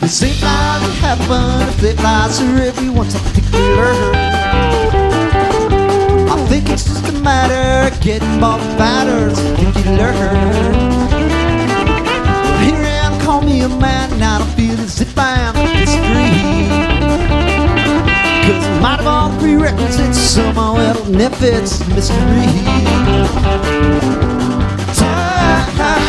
Same lies that happen, if they lies are everyone's a particular. I think it's just a matter of getting more battered, particular. Here I am, call me a man, and I don't feel as if I am a mystery. Cause I might have all three requisites, somehow it'll nip it's a mystery.